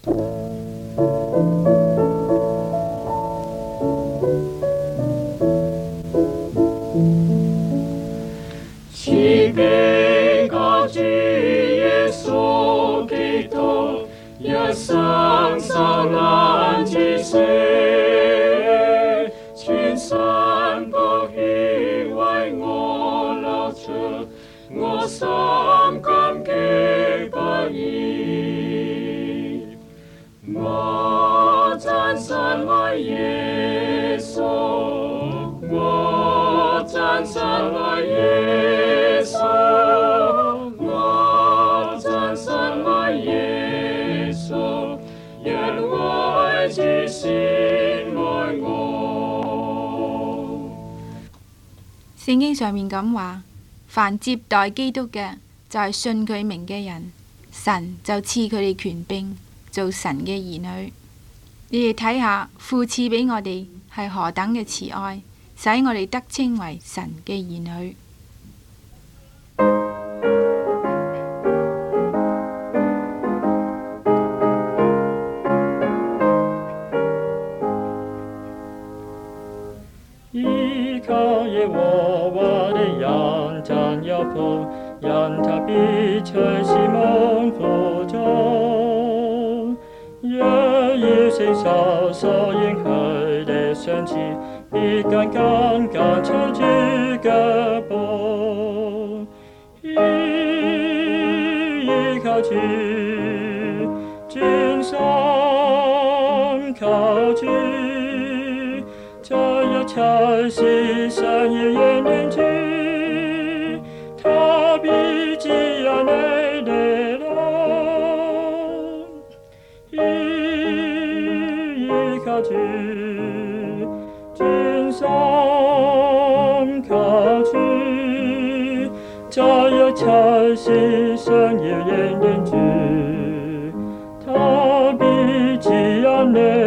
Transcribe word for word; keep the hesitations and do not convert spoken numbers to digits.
慈悲嘅主耶穌基督，一生受難至死，全身寶血為我流出，我心感激不已。我讚神愛耶穌，我讚神愛耶穌，我讚神愛耶穌，因愛子先愛我。 聖經上面咁話，凡接待基督嘅，就係信佢名嘅人，神就賜佢哋權柄做神嘅兒女。你哋睇下，父賜俾我哋係何等嘅慈愛，使我哋得稱為神嘅兒女。 依靠耶和華的人真有福，因他必隨時蒙福中。若要承受所應許的賞賜，必緊緊跟隨主腳步，依靠主，專心靠主，在一切事上要認定主，他必指引你的路。依靠主，專心靠主，在一切事上要認定主，他必指引你